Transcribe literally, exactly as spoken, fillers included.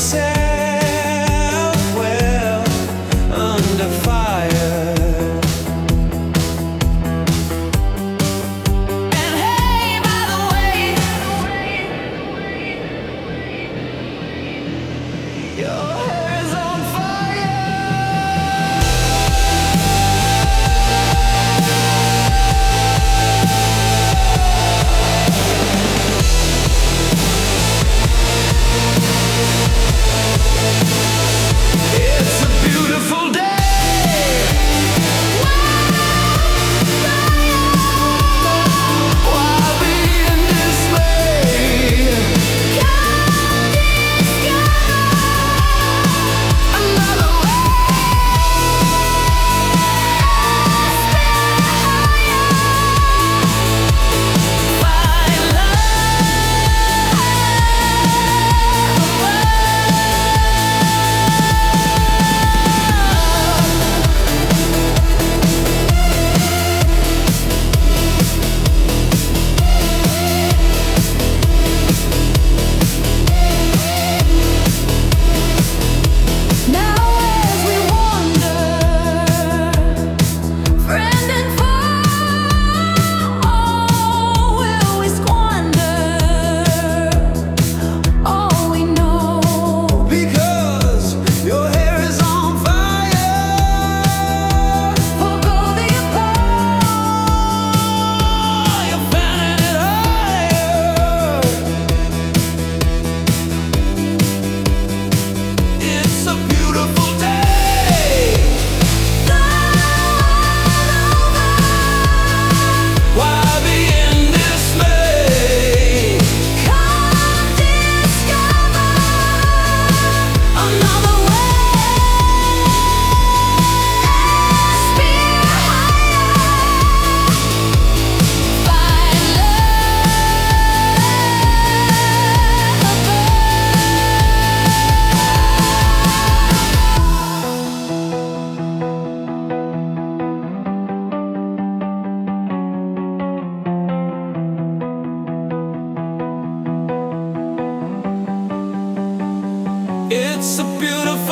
well under fire. And hey, by the way, your hair is on fire. It's a beautiful day. Why be in dismay? Another way. Find now as we wander, friend and foe, will we squander all we know? Because your hair is on fire. Forgo the applause, you're fanning it higher. It's a beautiful day. Why be in dismay? Come discover another way. Spear higher. Find It's a beautiful